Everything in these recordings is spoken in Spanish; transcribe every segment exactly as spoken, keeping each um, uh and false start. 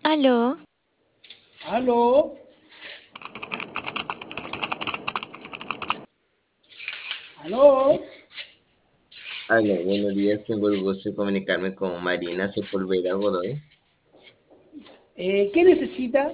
Aló, Aló, aló. Hola, buenos días. Tengo el gusto de comunicarme con Marina Sepúlveda Godoy. Eh, ¿qué necesita?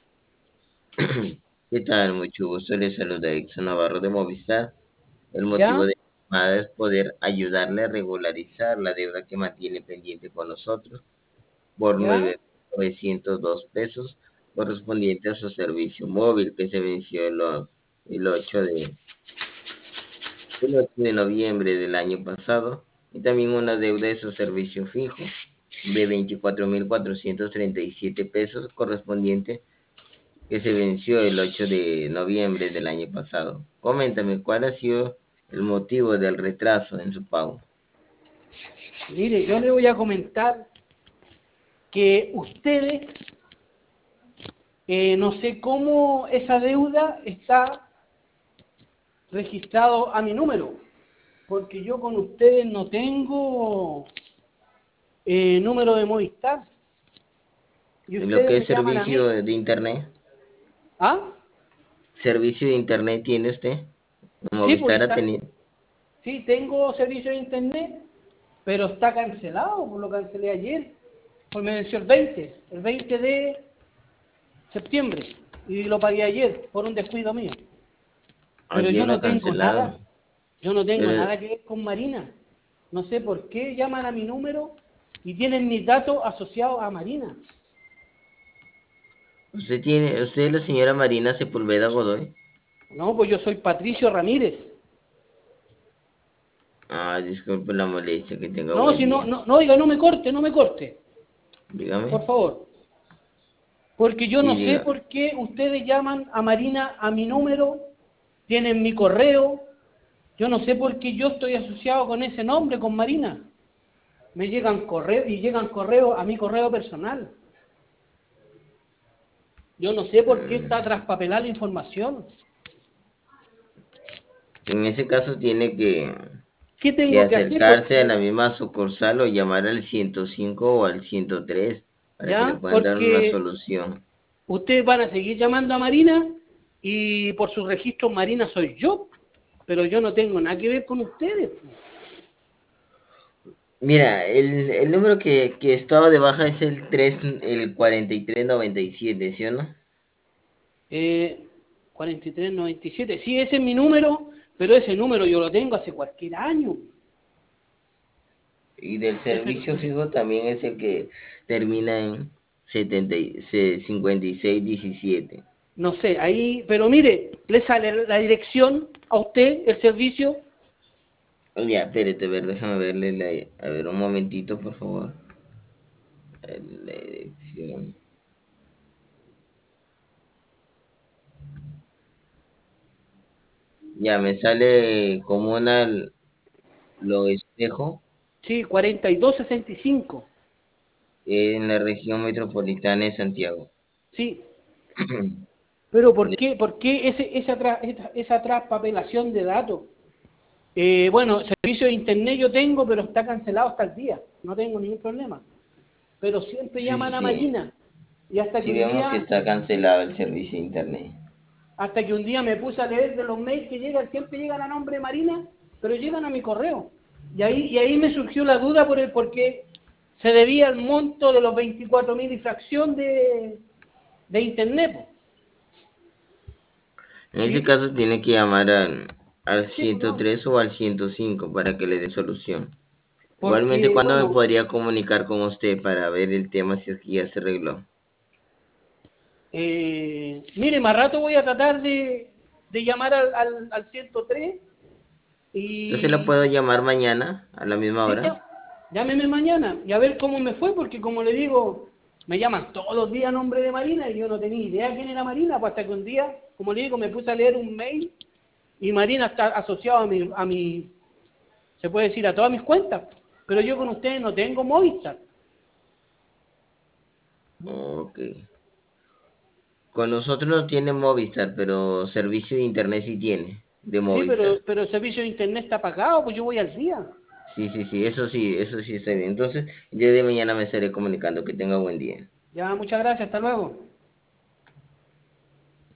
¿Qué tal? Mucho gusto. Les saluda Exxon Navarro de Movistar. El motivo ¿Ya? de mi llamada es poder ayudarle a regularizar la deuda que mantiene pendiente con nosotros por ¿Ya? nueve mil novecientos dos pesos correspondiente a su servicio móvil que se venció el, o- el ocho de, el ocho de noviembre del año pasado y también una deuda de su servicio fijo de veinticuatro mil cuatrocientos treinta y siete pesos correspondiente que se venció el ocho de noviembre del año pasado. Coméntame, ¿cuál ha sido el motivo del retraso en su pago? Mire, yo le voy a comentar que ustedes, eh, no sé cómo esa deuda está registrado a mi número, porque yo con ustedes no tengo eh, número de Movistar y En lo ustedes que me es llaman a servicio mí. de internet, ¿Ah? ¿servicio de internet tiene usted? Sí, pues Movistar ha está, tenido. sí, tengo servicio de internet, pero está cancelado, pues lo cancelé ayer, pues me venció el veinte, el veinte de septiembre, y lo pagué ayer por un descuido mío. Pero yo Ayer no lo tengo nada, cancelaron. yo no tengo Pero nada que ver con Marina. No sé por qué llaman a mi número y tienen mis datos asociados a Marina. usted tiene, usted es la señora Marina Sepúlveda Godoy. No, pues yo soy Patricio Ramírez. Ah, disculpe la molestia, que tenga No, buen si no, día. no, no, oiga, no me corte, no me corte, por Dígame. favor. Porque yo Sí, no sé diga. por qué ustedes llaman a Marina a mi número, tienen mi correo. Yo no sé por qué yo estoy asociado con ese nombre, con Marina. Me llegan correos y llegan correos a mi correo personal. Yo no sé por qué está Mm, traspapelada la información. En ese caso tiene que, ¿Qué que tengo que hacer? acercarse a la Porque, misma sucursal o llamar al ciento cinco o al ciento tres para que le ya, puedan dar una porque solución. ustedes van a seguir llamando a Marina y por sus registros Marina soy yo, pero yo no tengo nada que ver con ustedes. Mira, el, el número que, que estaba de baja es el tres el cuarenta y tres noventa y siete, ¿sí o no? Eh, cuarenta y tres noventa y siete, sí, ese es mi número, pero ese número yo lo tengo hace cualquier año. Y del Ese, servicio ese- fijo también es el que termina en setenta y- se- cincuenta y seis diecisiete. no sé, ahí, pero mire, le sale la dirección a usted, el servicio. Ya, espérate, a ver, déjame verle la, a ver un momentito, por favor. Eh, La dirección. Ya, me sale comunal Lo Espejo Sí, cuarenta y dos sesenta y cinco. en la región metropolitana de Santiago. Sí, pero ¿por qué, por qué ese, esa, tra, esa, esa traspapelación de datos? Eh, bueno, servicio de internet yo tengo, pero está cancelado hasta el día. No tengo ningún problema. Pero siempre Sí, sí, llaman a sí. Marina. Y hasta que Sí un vemos que día, está cancelado el servicio de internet. hasta que un día me puse a leer de los mails que llegan, siempre llegan a nombre de Marina, pero llegan a mi correo. Y ahí, y ahí me surgió la duda por el por qué se debía el monto de los veinticuatro mil y fracción de, de internet. Po. En ese Y, caso tiene que llamar al, al sí, pues ciento no, tres o al ciento cinco para que le den solución. Igualmente, porque, ¿cuándo me bueno, podría comunicar con usted para ver el tema si es que ya se arregló? eh, mire, más rato voy a tratar de, de llamar al, al, al ciento tres Entonces la y puedo llamar mañana a la misma sí, hora. ya, llámeme mañana y a ver cómo me fue, porque como le digo, me llaman todos los días a nombre de Marina y yo no tenía idea quién era Marina, pues hasta que un día, como le digo, me puse a leer un mail y Marina está asociado a mi, a mi, se puede decir, a todas mis cuentas, pero yo con ustedes no tengo Movistar. Ok. Con nosotros no tiene Movistar, pero servicio de internet sí tiene, de Sí, pero, Movistar. pero el servicio de internet está pagado, pues yo voy al día. Sí, sí, sí, eso sí, eso sí está bien. Entonces, el día de mañana me estaré comunicando. Que tenga buen día. Ya, muchas gracias, hasta luego.